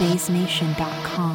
BaseNation.com.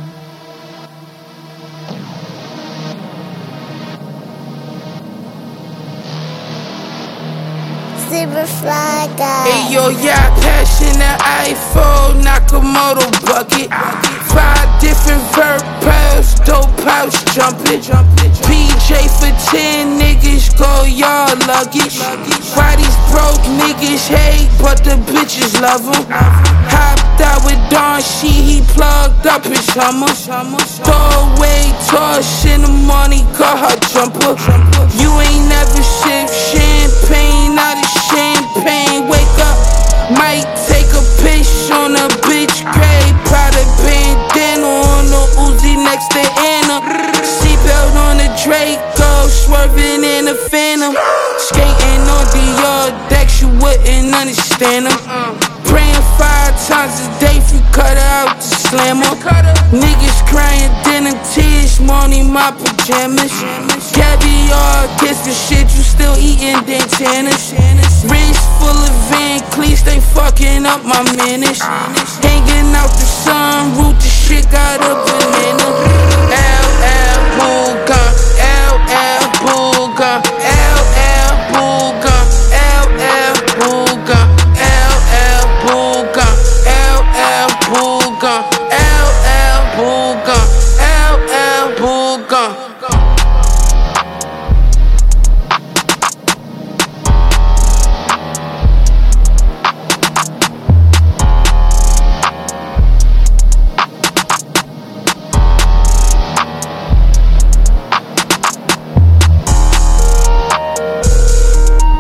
Superfly guy. Hey yo, yeah, passion that iPhone, Nakamoto bucket. 5 different verb piles, dope house jumping. PJ for 10 niggas, go y'all luggage. Why these broke niggas hate, but the bitches love them? Hopped out with Don She, he plugged up his Hummer. Throw away toss in the morning, call her jumper. You ain't never sipped champagne out of champagne. Wake up, might take a piss on a bitch grave. Powder bandana on the Uzi next to Anna. Seatbelt on the Draco, swerving in the Phantom. Skating on Dior decks, you wouldn't understand them. Praying 5 times a day if you cut out to slam her. Niggas crying denim tears, morning my pajamas. Caviar, kiss the shit, you still eating Dantanas. Wrist full of Van Cleef, they fucking up my manners. Hanging out the sun, root the shit got a banana. LL Boogan, LL Boogan, LL Boogan, LL Boogan, LL Boogan, LL Boogan, LL Boogan, LL Boogan.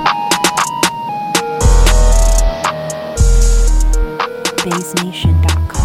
BaseNation.com.